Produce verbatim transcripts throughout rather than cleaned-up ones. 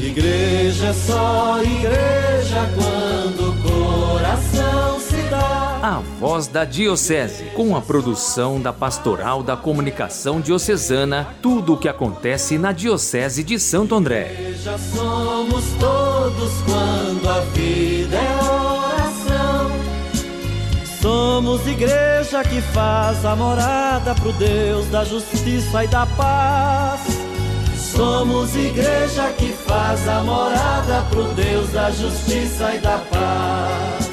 Igreja é só igreja quando o coração se dá. A Voz da Diocese, com a produção da Pastoral da Comunicação Diocesana, tudo o que acontece na Diocese de Santo André. Igreja somos todos quando a vida é oração. Somos igreja que faz a morada pro Deus da justiça e da paz. Somos igreja que faz a morada pro Deus da justiça e da paz.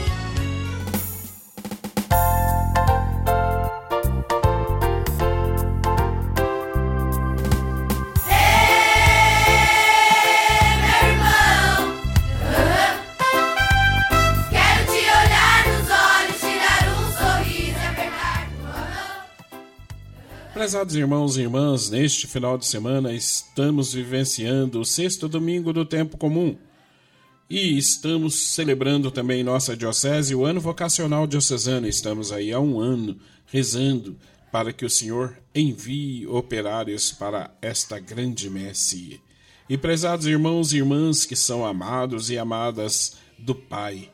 Prezados irmãos e irmãs, neste final de semana estamos vivenciando o sexto domingo do tempo comum e estamos celebrando também em nossa diocese o ano vocacional diocesano. Estamos aí há um ano rezando para que o Senhor envie operários para esta grande messe. E prezados irmãos e irmãs que são amados e amadas do Pai,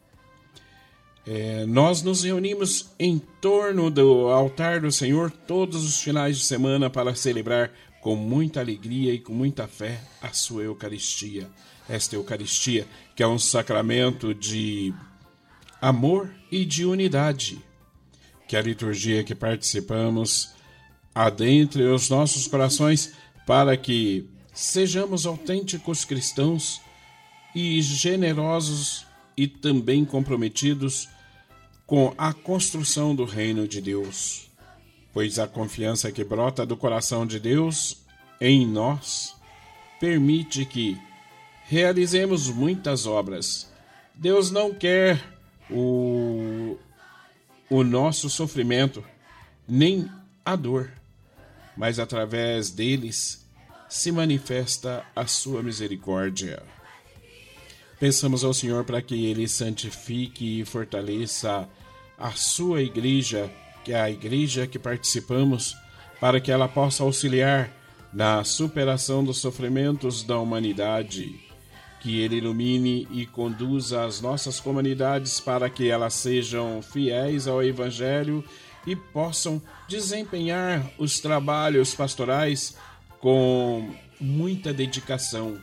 É, nós nos reunimos em torno do altar do Senhor todos os finais de semana para celebrar com muita alegria e com muita fé a sua Eucaristia. Esta Eucaristia que é um sacramento de amor e de unidade, que a liturgia que participamos adentre os nossos corações para que sejamos autênticos cristãos e generosos e também comprometidos com a construção do reino de Deus, pois a confiança que brota do coração de Deus em nós permite que realizemos muitas obras. Deus não quer o, o nosso sofrimento, nem a dor, mas através deles se manifesta a sua misericórdia. Pensamos ao Senhor para que Ele santifique e fortaleça a sua igreja, que é a igreja que participamos, para que ela possa auxiliar na superação dos sofrimentos da humanidade. Que Ele ilumine e conduza as nossas comunidades para que elas sejam fiéis ao Evangelho e possam desempenhar os trabalhos pastorais com muita dedicação,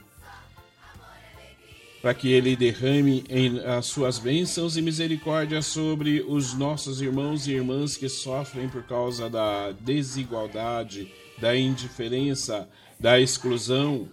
para que Ele derrame em as suas bênçãos e misericórdia sobre os nossos irmãos e irmãs que sofrem por causa da desigualdade, da indiferença, da exclusão,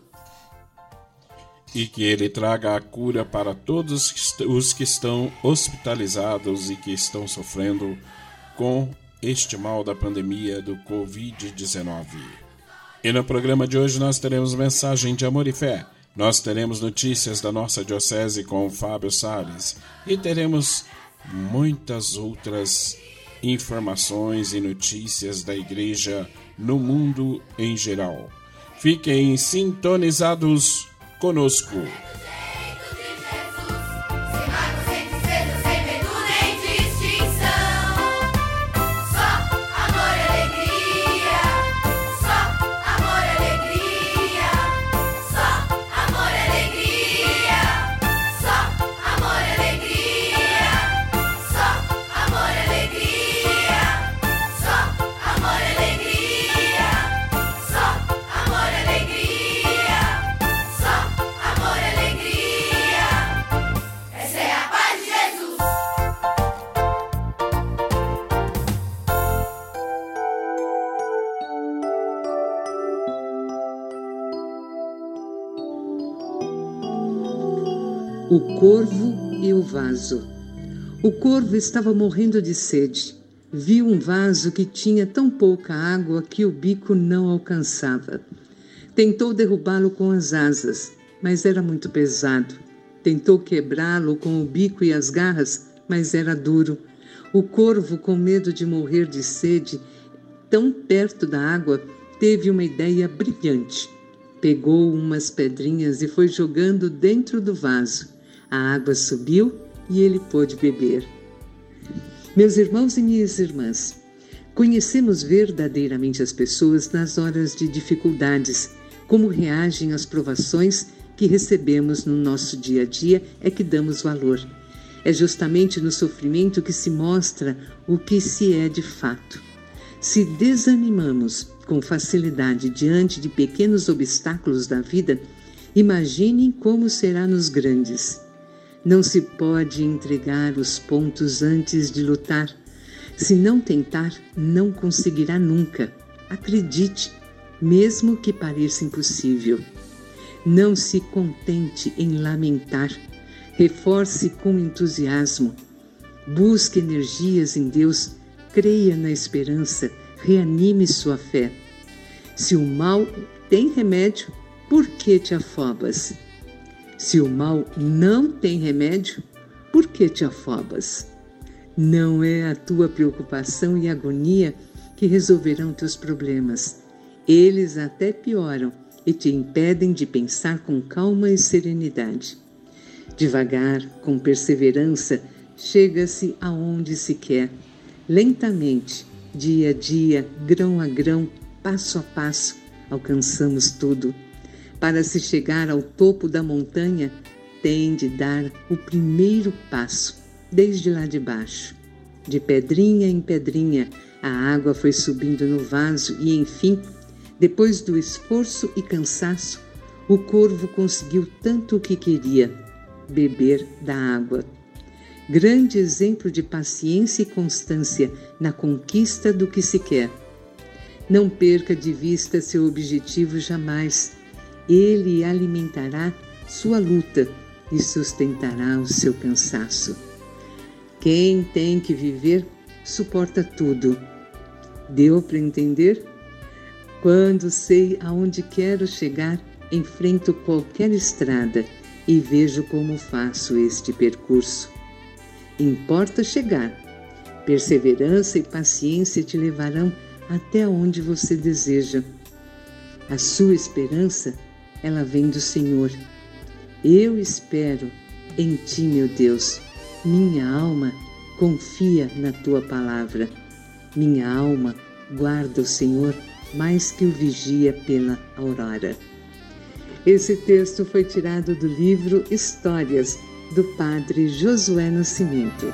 e que Ele traga a cura para todos os que estão hospitalizados e que estão sofrendo com este mal da pandemia do covid dezenove. E no programa de hoje nós teremos mensagem de amor e fé. Nós teremos notícias da nossa diocese com o Fábio Salles e teremos muitas outras informações e notícias da igreja no mundo em geral. Fiquem sintonizados conosco. O corvo e o vaso. O corvo estava morrendo de sede. Viu um vaso que tinha tão pouca água que o bico não alcançava. Tentou derrubá-lo com as asas, mas era muito pesado. Tentou quebrá-lo com o bico e as garras, mas era duro. O corvo, com medo de morrer de sede, tão perto da água, teve uma ideia brilhante. Pegou umas pedrinhas e foi jogando dentro do vaso. A água subiu e ele pôde beber. Meus irmãos e minhas irmãs, conhecemos verdadeiramente as pessoas nas horas de dificuldades, como reagem às provações que recebemos no nosso dia a dia é que damos valor. É justamente no sofrimento que se mostra o que se é de fato. Se desanimamos com facilidade diante de pequenos obstáculos da vida, imaginem como será nos grandes. Não se pode entregar os pontos antes de lutar. Se não tentar, não conseguirá nunca. Acredite, mesmo que pareça impossível. Não se contente em lamentar. Reforce com entusiasmo. Busque energias em Deus. Creia na esperança. Reanime sua fé. Se o mal tem remédio, por que te afobas? Se o mal não tem remédio, por que te afobas? Não é a tua preocupação e agonia que resolverão teus problemas. Eles até pioram e te impedem de pensar com calma e serenidade. Devagar, com perseverança, chega-se aonde se quer. Lentamente, dia a dia, grão a grão, passo a passo, alcançamos tudo. Para se chegar ao topo da montanha, tem de dar o primeiro passo, desde lá de baixo. De pedrinha em pedrinha, a água foi subindo no vaso e, enfim, depois do esforço e cansaço, o corvo conseguiu tanto o que queria, beber da água. Grande exemplo de paciência e constância na conquista do que se quer. Não perca de vista seu objetivo jamais. Ele alimentará sua luta e sustentará o seu cansaço. Quem tem que viver, suporta tudo. Deu para entender? Quando sei aonde quero chegar, enfrento qualquer estrada e vejo como faço este percurso. Importa chegar. Perseverança e paciência te levarão até onde você deseja. A sua esperança, ela vem do Senhor. Eu espero em ti, meu Deus. Minha alma confia na tua palavra. Minha alma guarda o Senhor mais que o vigia pela aurora. Esse texto foi tirado do livro Histórias, do padre Josué Nascimento.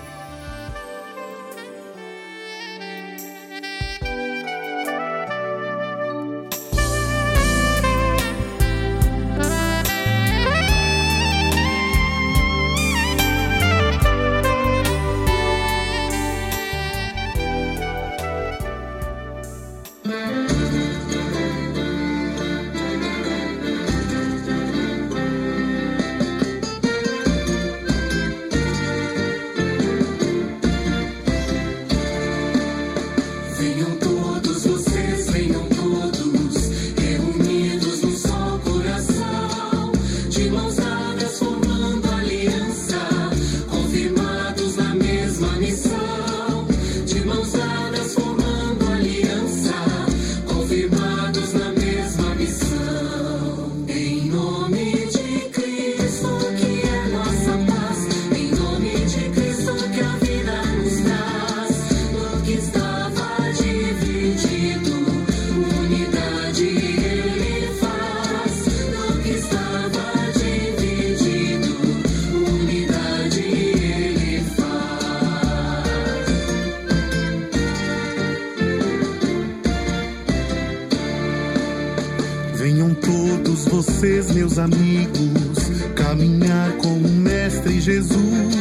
Venham todos vocês, meus amigos, caminhar com o Mestre Jesus.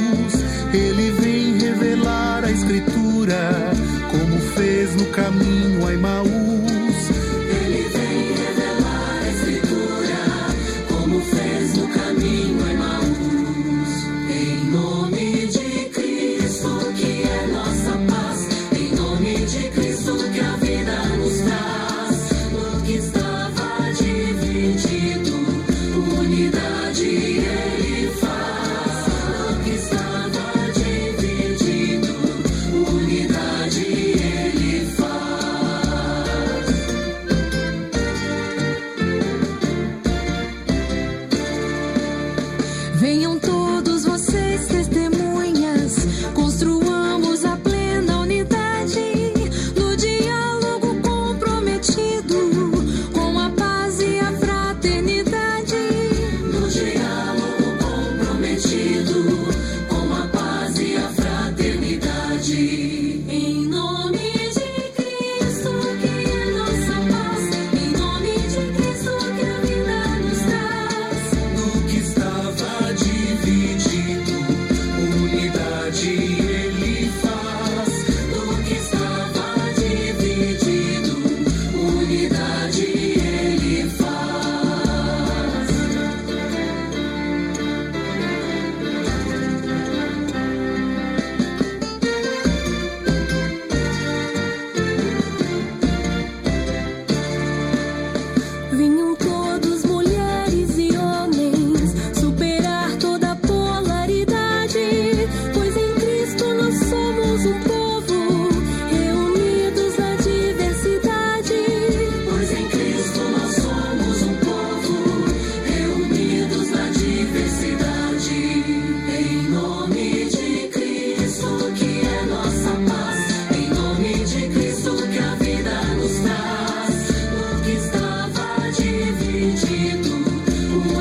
Ele vem revelar a Escritura, como fez no caminho a Emaús. Ele vem revelar a Escritura, como fez no caminho a Emaús. Em nome de Cristo, que é nossa paz, em nome de Cristo, que a vida nos traz, no que estava dividido, unidade Ele faz. No que estava dividido, unidade Ele faz. Venham todos vocês, testemunhas, construamos a plena unidade, no diálogo comprometido, com a paz e a fraternidade. No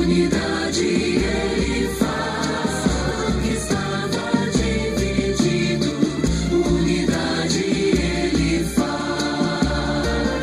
unidade ele faz. O que estava dividido, unidade ele faz.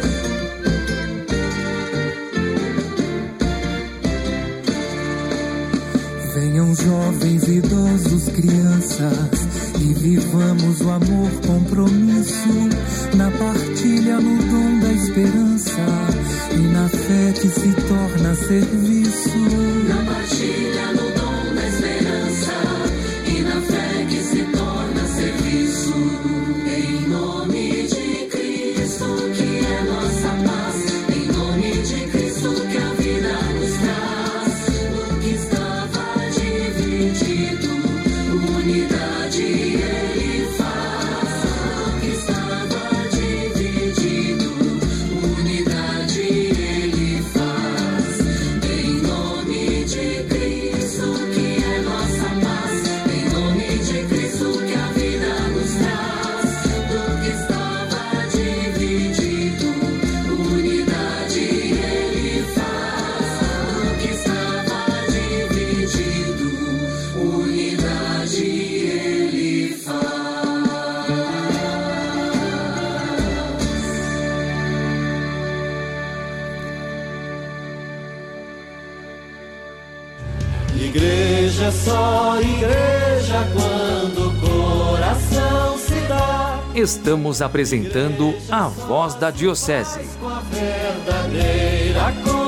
Venham jovens, idosos, crianças, e vivamos o amor, compromisso, na partilha, no dom da esperança, e na fé que se torna serviço. Na partilha, no dom da esperança, e na fé que se torna serviço. Em nome de Cristo, que é nossa paz, em nome de Cristo, que a vida nos traz. O que estava dividido, unidade ele faz. O que estava dividido, unidade ele faz. Em nome de Cristo, que é nossa paz, em nome de Cristo, que a vida nos traz. Do que estava dividido, unidade ele faz. Do que estava dividido, unidade ele faz. Igreja é só igreja quando o coração se dá Estamos apresentando a Voz da Diocese. com a verdadeira comunhão.